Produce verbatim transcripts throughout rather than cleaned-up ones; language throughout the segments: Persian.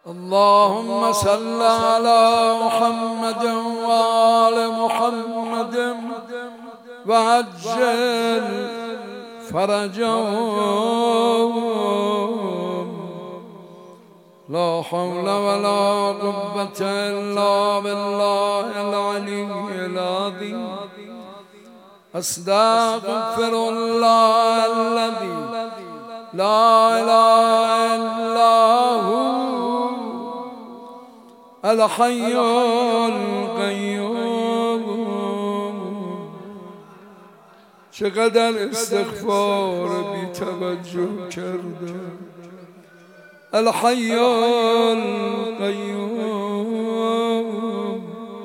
اللهم صل على محمد وآل محمد وعجل فرجهم. لا حول ولا قوة إلا بالله العلي العظيم. أستغفر الله الذي لا إله إلا هو الحي القیوم. چقدر استغفار بی توجه کرده. الحي القیوم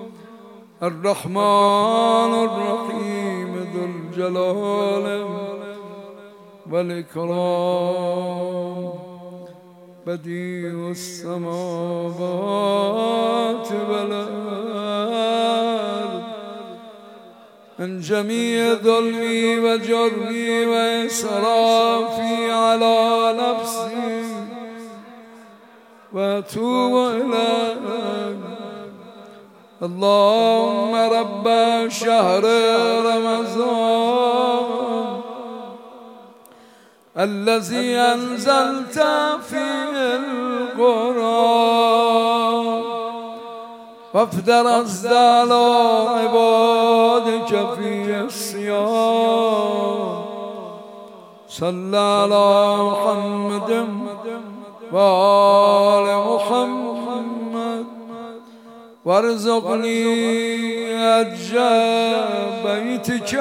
الرحمن الرحیم ذو الجلال والإكرام بديع السماوات والأرض. من جميع ظلمي وجرمي وإسرافي على نفسي وأتوب إليك. اللهم رب شهر رمضان الذي أنزلت فيه القرآن وافدرست على عبادك في الصيام. صل على محمد وآل محمد وارزقني حج بيتك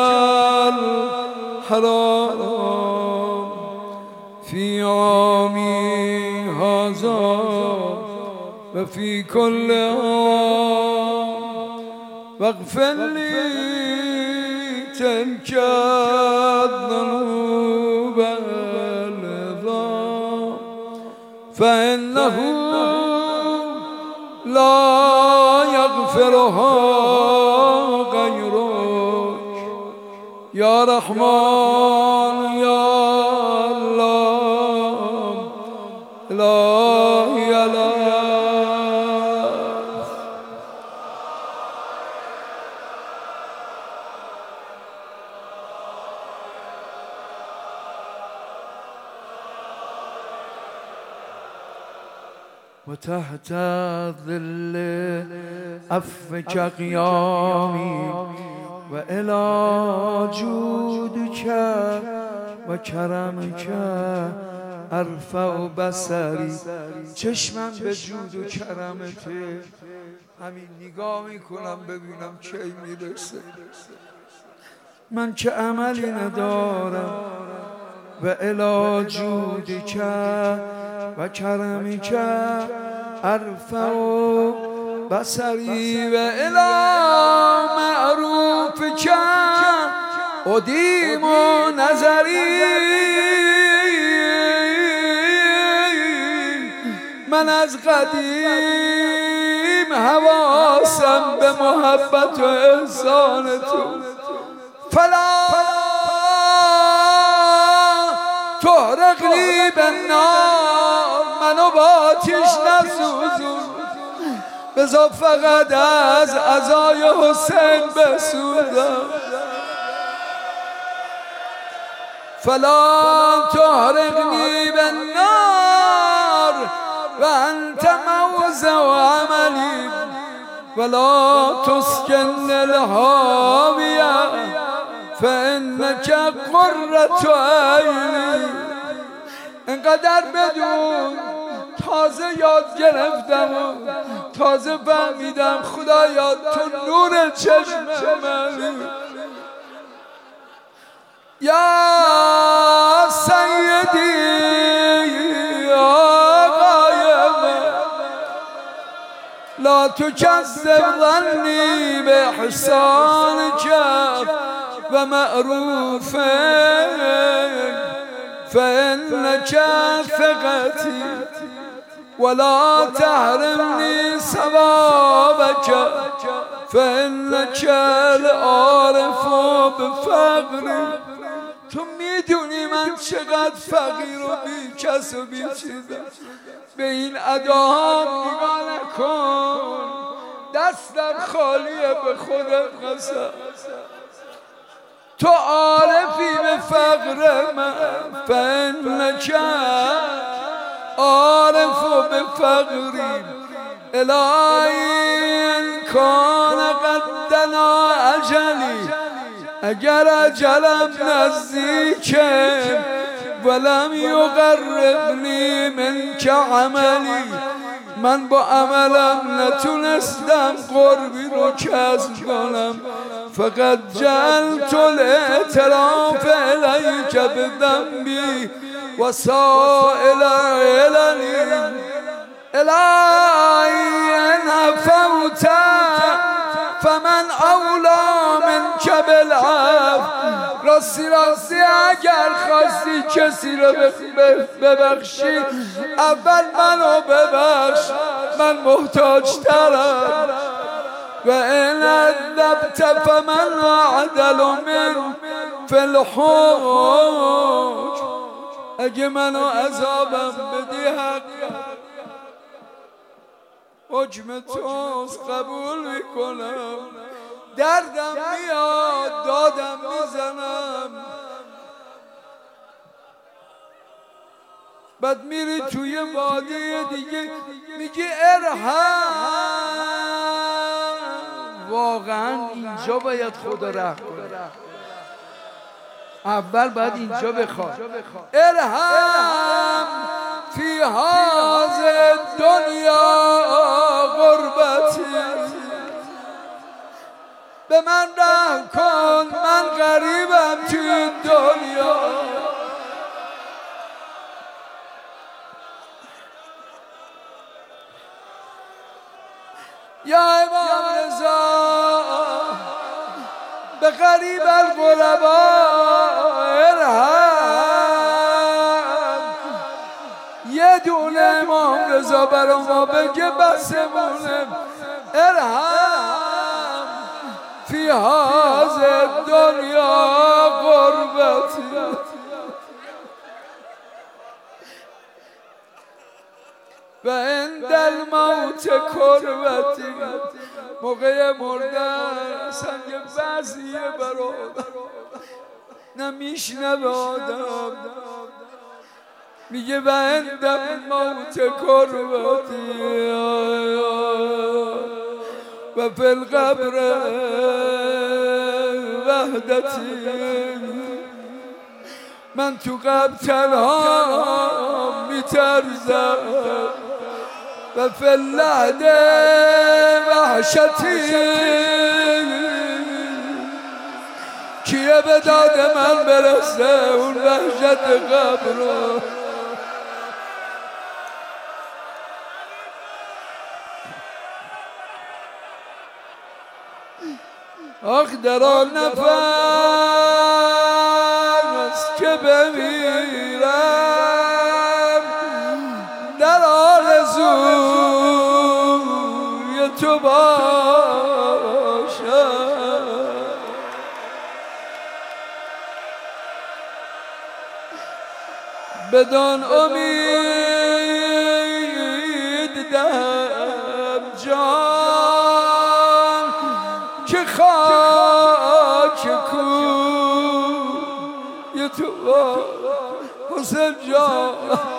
الحرام في عامي هذا وفي كل عام. واغفر لي تلك الذنوب العظام فإنه لا يغفرها غيرك يا رحمن يا الله إلهي الله. وتحت ظل عفوك قيامي وإلى جودك وكرمك ارفع بصری. چشمم به جود و کرمته. همین نگاه میکنم ببینم کی میرسه. من که عملی ندارم. و الی جودک و کرمک ارفع بصری و الی معروفک ادیم نظری. من از قدیم حواسم به محبت و احسان تو. فلا تحرقنی بالنار منو با آتش نسوزون. بذار فقط از عزای حسین بسوزم. فلا تحرقنی بالنار و انت موضع عملی ولا تسکن الهاویه فانک قرة عینی. انقدر بدون تازه یاد گرفتم و تازه فهمیدم خدایا تو نور چشم منی. یا سیدی آقای من لا تکذب ظنی به احسانک و معروفک فإنك ثقتي ولا تحرمني ثوابك فإنك العارف بفقري. تو میدونی من چقدر فقیر و بی کس و بی چیزم. به این اداها نگاه نکن، دستم خالیه به خودم قسم. تو عارفی به فقر من فانک عارف به فقری الهی کان قدنا اجلی. اگر اجلم نزدیکه ولم یقربنی منک عملی، من با عملم نتونستم قربی رو کسب کنم، فقط جعلت الاعتراف الیک بذنبی و سائل عللی. الهی ان عفوت فمن اولی منک بالعفو. راستی راستی اگر خواستی کسی رو ببخشی اول منو ببخش، من محتاج ترم. و این عذبت فمن عدل من فی الحوج. اگه منو عذابم بدی حق حکم توست قبول میکنم. دردم میاد دادم میزنم، بعد میری توی وادی دیگه میگی ارحم. واقعا اینجا باید خدا رحم کنه، اول باید اینجا بخواد. ارحم فی هذه دنیا غربتی. به من رحم کن، من غریبم توی این دنیا. یا امام رضا به غریب الغربا ارحم. یه دونه امام رضا برا ما بگه بسمونه. ارحم فی هذه دنیا غربتی. و عند الموت کربتی. موقع مردن سنگ بعضیه برادر نمیشنه به آدم، میگه و عند الموت کربتی و فی القبر وحدتی. من تو قبر تنها میترزم و فی اللحد وحشتی. کیه به داد من برسه اون وحشت قبر رو. آخ در آن نفس که بمیرم در آرزوی تو باشم. بدان امید دهم جان که خاک کوی تو حسین جان.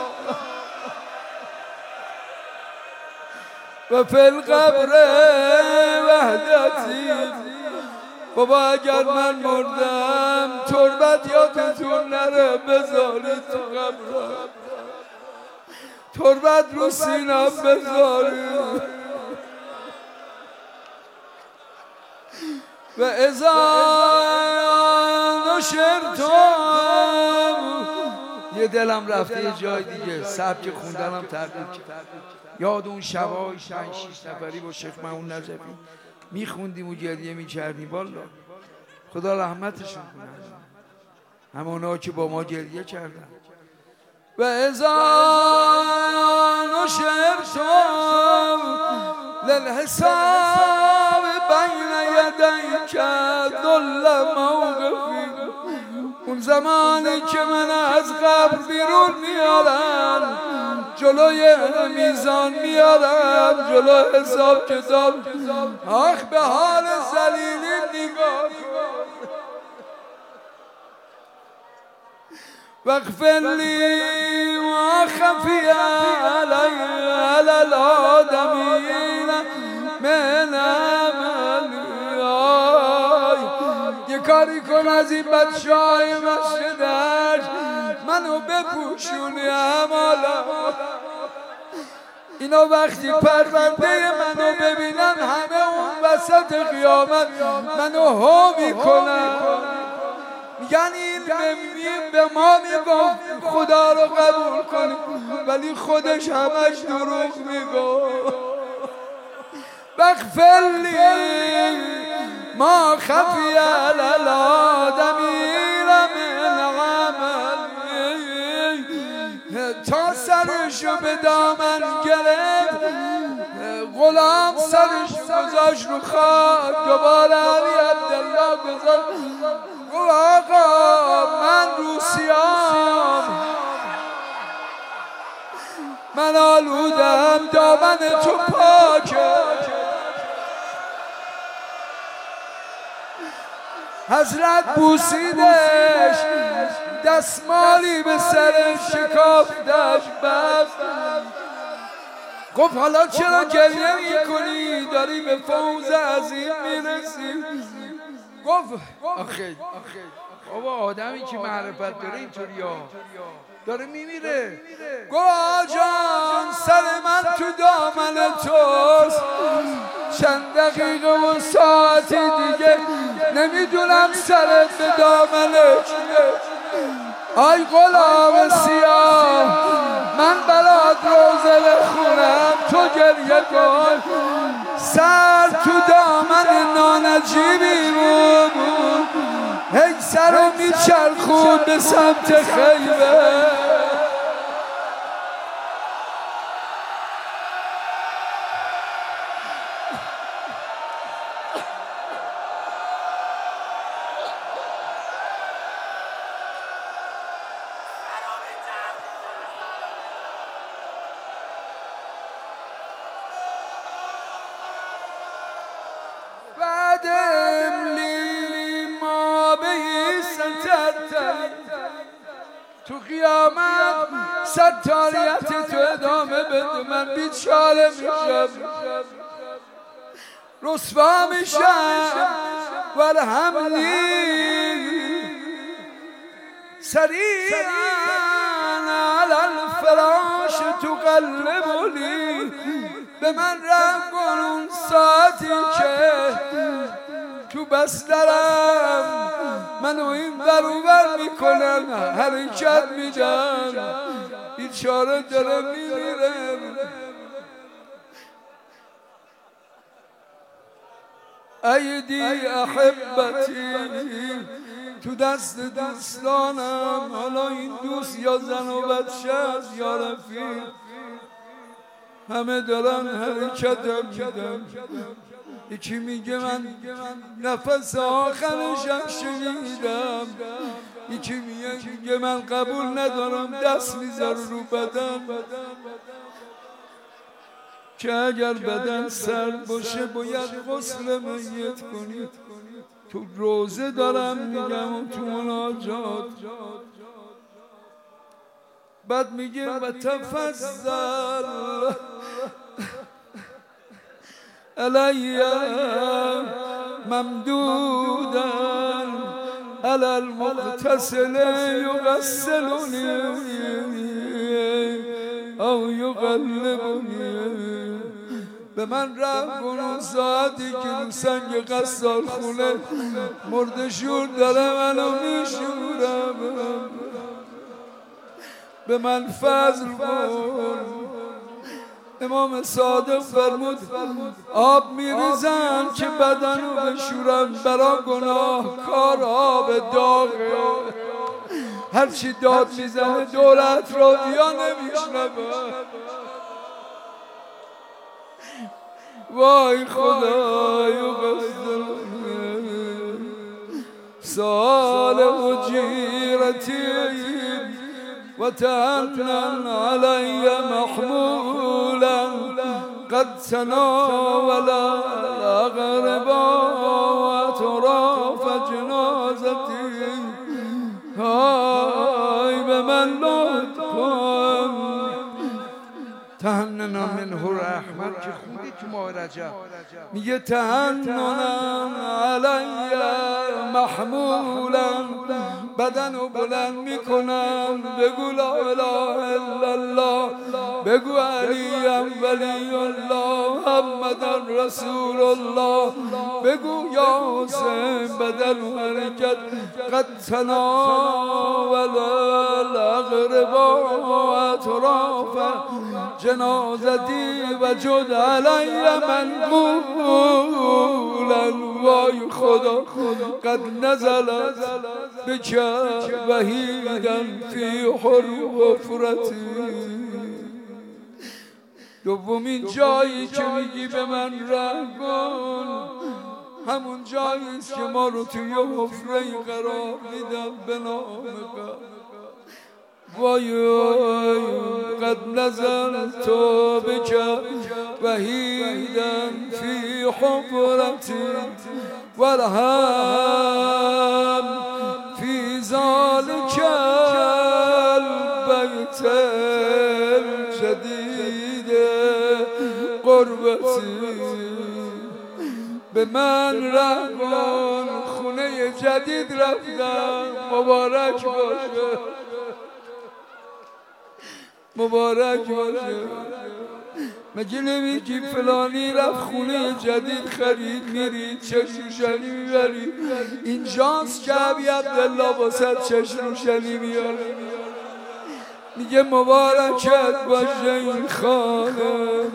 و فی القبر وحدتی. بابا اگر من مردم تربت یادتون نره بذاری تو قبرم، تربت رو سینم بذاری. و اذا نشرتم. یه دلم رفته یه جای دیگه، سبک خوندنم تغییر کرد. یاد اون شبای پنج شیش نفری با شیخ معون نجفی میخوندیم و گریه میکردیم. والا خدا رحمتشون کنه همونا که با ما گریه کردن. و اذا نشرتم للحساب بین یدیک ذل موقفی. اون زمانی که من از قبر بیرون میارن جلوی میزان میارم، جلو حساب کتاب. آخ به حال ذلیلی نگاه کن. واغفر لی ما خفی علی علی الآدمین من عملی. یه کاری کن از این بچه های مسجدش منو بپوشونی عمالا. اینا وقتی پرونده منو ببینن همه اون وسط قیامت منو ها میکنن، میگن این به ما میگفت خدا رو قبول کنیم ولی خودش همش دروغ میگفت. واغفر لی ما خفی علی الآدمین من عملی. تا سرشو به دامن گرفت غلام سرش گذاشت رو خاک، دوباره علی عبدالله گذاشت. آقا من روسیام، من آلودم، دامن تو پاکه. حضرت بوسیدش، دستمالی به سرش شکافتش، بست. گفت حالا چرا گریه میکنی؟ داری به فوز عظیم میرسی. گفت آخه بابا آدمی که معرفت داره اینطوری ها داره میمیره. گفت آجان سر من تو دامن توست، چند دقیقه و ساعتی دیگه نمیدونم سرت به دامنه چیه. آی غلام سیاه من برات روزه بخونم تو گریه کن. سر تو دامن نانجیبی بود، هی سر رو میچرخون به سمت خیمه. تو قیامت ستاریت تو ادامه بده، من بیچاره میشم، رسوا میشم. ورحمنی سریعا علی الفراش تقلبنی. به من رحم کن اون ساعتی که تو بسترم منو این ور و ور میکنن، حرکت میدن، بیچاره داره میمیره. ایدی احبتی تو دست دوستانم، حالا این دوست یا زن و بچه است یا رفیق، همه دارن حرکت میدن. یکی میگه من نفس آخرشم شنیدم، یکی میگه من قبول ندارم، دست میذاره رو بدن که اگر بدن سرد باشه باید غسل میت کنید. تو روزه دارم میگم و تو مناجات. بعد میگه و تفضل علی ممدودا علی المغتسل یغسلنی او یقلبنی. به من رحم کن اون ساعتی که رو سنگ غسال خونه مرد شور داره منو میشورم. به من فضل کن. امام صادق فرمود آب میریزن که بدنو بشورن، برا گناه کار آب داغه. هرچی داد میزنه دولت رو یا نمیشنوه. وای خدای غزل صالح و جیرتی و وتهنن علي محمولا قد تناول الأغربا وتراف جنازتي هاي بمن لطفا تهننا منه رحمت که خوندی تو ماه رجب میگه تهننم علی محمولا بدن رو بلند میکنم بگو لا اله الا الله بگو علیم ولی الله محمد رسول الله بگو یا حسین بدن و حرکت قد تناول الاغربا و اطراف جنازتی و جد علی منقولا وای خدا قد نزلت بک وحیدا فی حفرتی. دومین جایی که میگی به من رحم کن همون جایی است که ما رو توی حفره قرار میدن به نام وای قد نزلت بک وحیدا فی حفرتی والهم فی ذلک البیت الجدید قربتی. به من رحم کن خونه جدید رفتم مبارک باشه مبارک باشه. مگه نمیگی فلانی رفت خونه جدید خرید میری چشم روشنی میبری اینجاست که عبی عبدالله واسه چشم روشنی میاره میگه مبارکت باشه این خانه.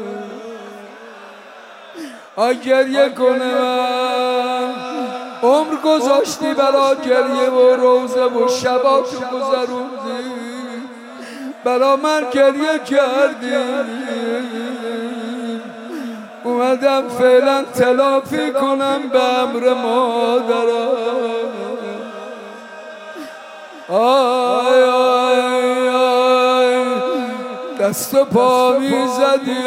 آی گریه کنه من عمر گذاشتی برا گریه و روزه و شباتو گذروندی برا من گریه کردی اومدم فعلا تلافی کنم به امر مادرم. آی آی آی دست و پا میزدی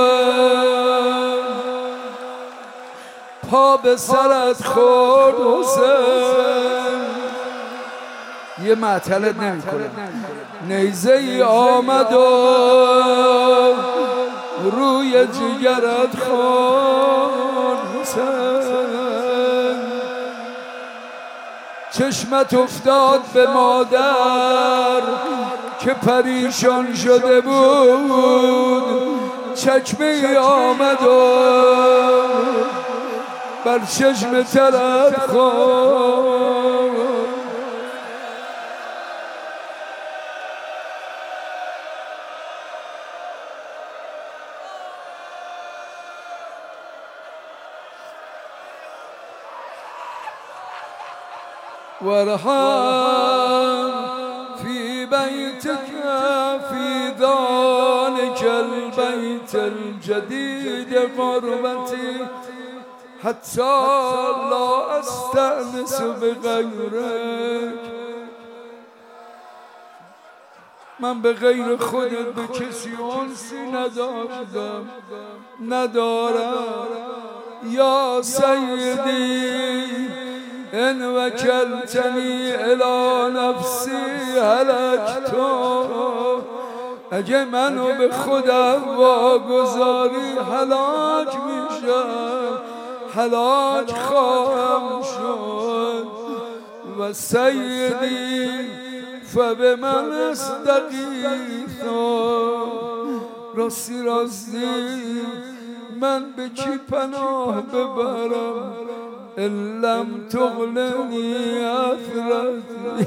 پا به سرت خورد حسین یه معطلت نمی کنه نیزه ای آمد و روی جگرت خورد حسین چشمت افتاد به مادر که پریشان شده بود چکمه ای آمد و بر چشم ترت خورد. وارحم في بيتك في ذلك البيت الجديد غربتي حتى لا استأنس بغيرك. من به غیر خودت به کسی انسی نداشتم ندارم یا سیدی ان وکلتنی الی نفسی هلکت. اگه منو به خودم واگذاری هلاک میشم هلاک خواهم شد. و سیدی فبمن استغیث. راستی راستی من به کی پناه ببرم ان لم تغننی اثرتی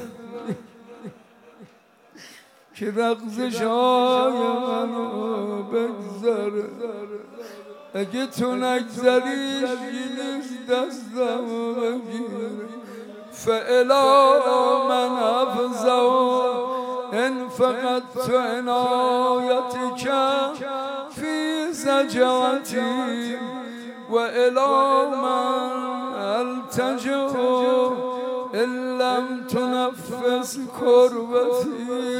که رقصشای منو بگذره. اگه تو نگذریش نیست دستم بگیر فالا من افزع ان فقدت عنایتک فی زجاتی و الی من التجو الا لم تنفس کربتی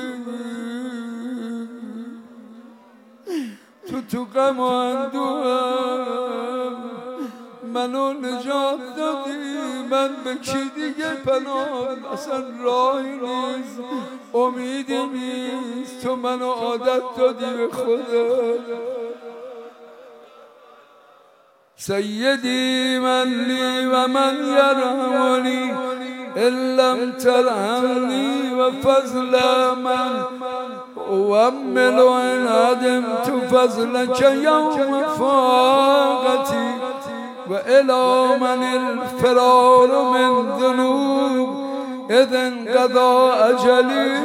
تو تو غم و اندوهم منو نجات دادی من به کی دیگه پناه اصلا راهی نیست امیدی نیست تو منو عادت دادی به خودت سیدی من لی و من یرحمنی ان لم ترحمنی و فضل من اومل و ان عدمت فضلک یوم فاقتی و الی من الفرار من ذنوب اذ انقضا اجلی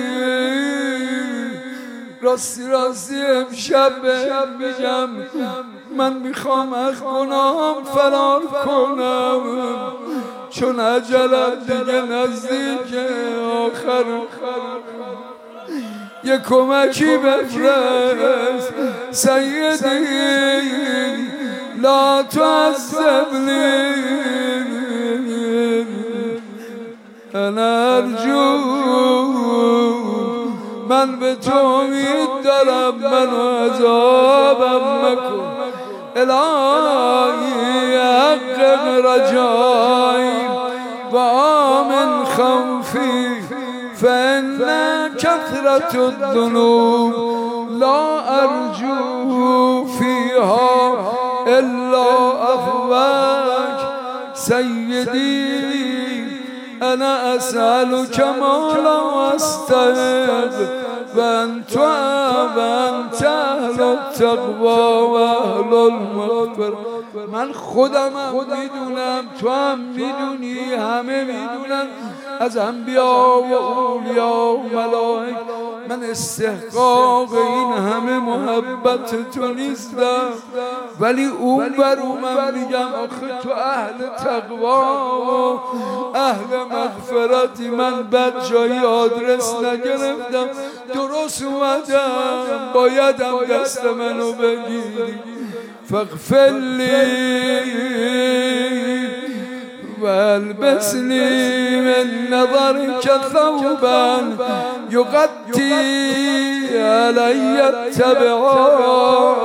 راستی راستی امشب میگم من میخوام از گناهم فرار کنم چون عجلم دیگه نزدیک آخر یه کمکی بفرست سیدی لا تعذبنی انا ارجو من به تو امید دارم منو عذابم مکن الهی حقق رجایی و آمن خوفی فإن كثرة الذنوب لا أرجو فيها إلا عفوك سيدي أنا أسألك ما لا أستحق وأنت وأنت أهل التقوى وأهل المغفرة من خودم میدونم تو هم میدونی همه میدونن از انبیا و اولیا و ملائک من استحقاق این همه محبت تو نیستم ولی اون بر من میگم آخه تو اهل تقوا و اهل مغفرتی من بد جایی آدرس نگرفتم درست اومدم بایدم دست منو بگیری فاغفر لی والبسني من نظرك ثوبا يغطي علي التبعات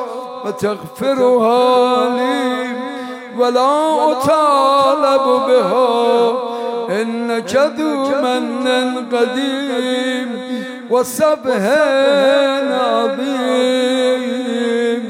وتغفرها لي ولا أطالب بها إنك ذو من قديم وسبح عظيم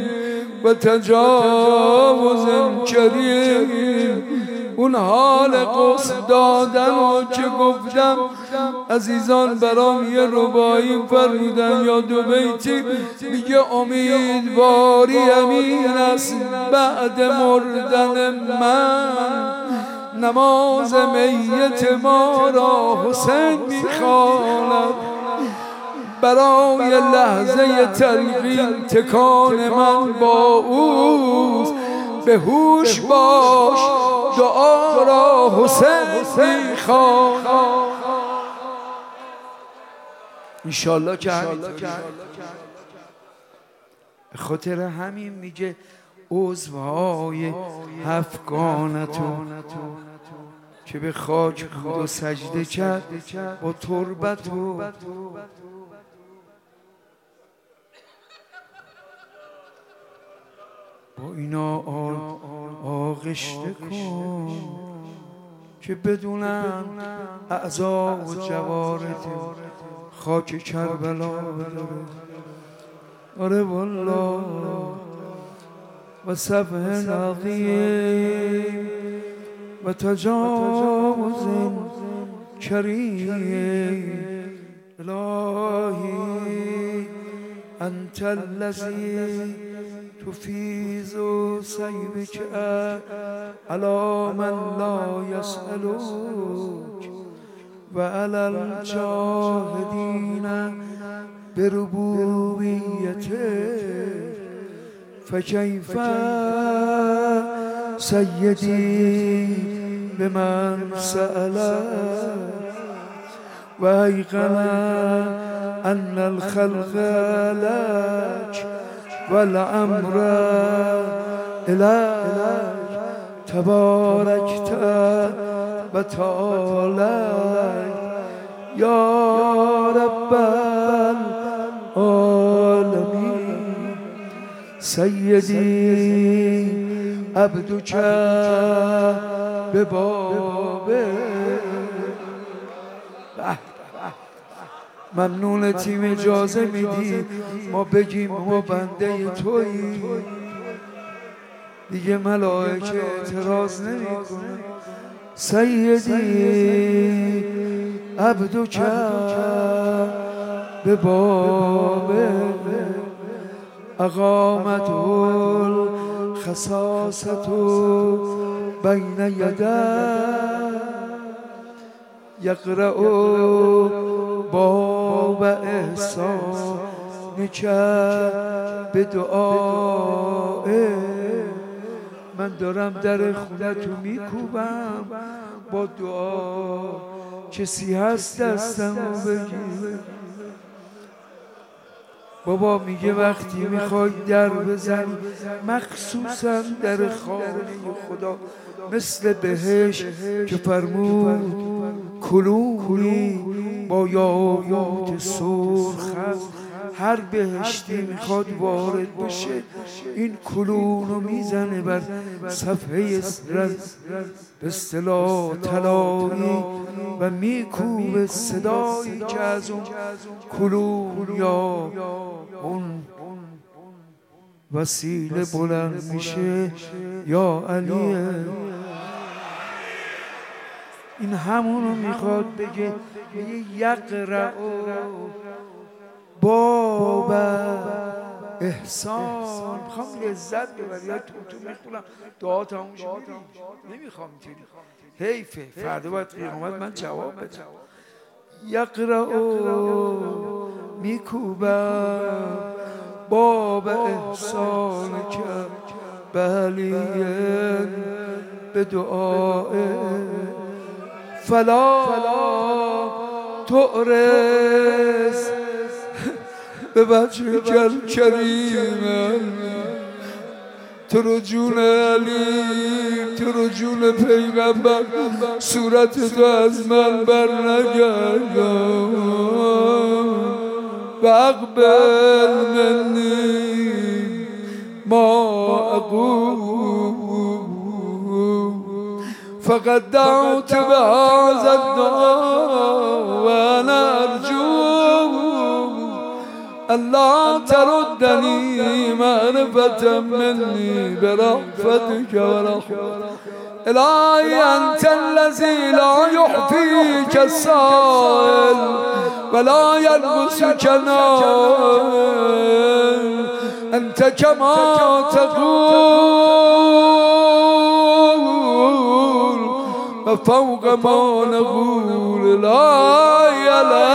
وتجاوز كريم اون حال قصد دادن و که گفتم عزیزان برام یه ربایی فرمودن یا دو بیتی میگه امیدواری امین است بعد مردن من نماز میت ما را حسین میخواند برای لحظه تلقین تکان من با اوست به هوش باش دعا را حسین میخوان انشالله که همینطور به خاطر همین میگه عضوهای افغانتون که به خاک بود و سجده کرد با تربت و با اینا آغشته کن که بدونن اعضا و جوارت خاک کربلا بداره آره والله و سبح عظیم و تجاوز کریم الهی انت الذی تفیز سیبک علی من لا یسألوک و علی الجاهدین بربوبیته فکیف سیدی بمن سألت و ایقن ان الخلق لک والامر الیک تبارکت و تعالی یا رب العالمین سیدی عبدک به بابه. ممنون تیم اجازه میدی ما بگیم ما بنده تویی دیگه ملائکه اعتراض نمیکنه. سیدی عبدک به بابه اقامت الخصاصة بین یدیه یقرأ باب احسانک به دعائه. من دارم در خونه تو میکوبم با دعا کسی هست دستمو بگیر. بابا میگه وقتی میخوای در بزنی مخصوصا در خانه خدا مثل بهشت که فرمود کلونی با یاقوت سرخ هست، هر بهشتی میخواد وارد بشه این کلونو میزنه بر صفحه به اصطلاح طلایی و میکوبه، صدایی که از اون کلون یا اون وسیله بلند میشه یا علیه. این همونو میخواد بگه، میگه یقرأ باب احسان. میخوام لذت ببری یا تو تو میخونم دعا تموم شد نمیخوام اینطوری حیفه فردا باید قیامت من جواب بدم. یقرأ میکوبم باب احسان که بلیه به دعای فلا تعرض به وجه کل کریم. تو رو جون علی، تو رو جون پیغمبر، صورت تو از من بر نگردان و اقبل منی ما اقول فقد دعوت بهذا الدعاء و انا ارجو الله تردني معرفة مني برأفتك ورحمتك. إلهي أنت الذي لا يحفيك السائل ولا يلمسك النائل. أنت كما تقول وفوق ما نقول. لا إله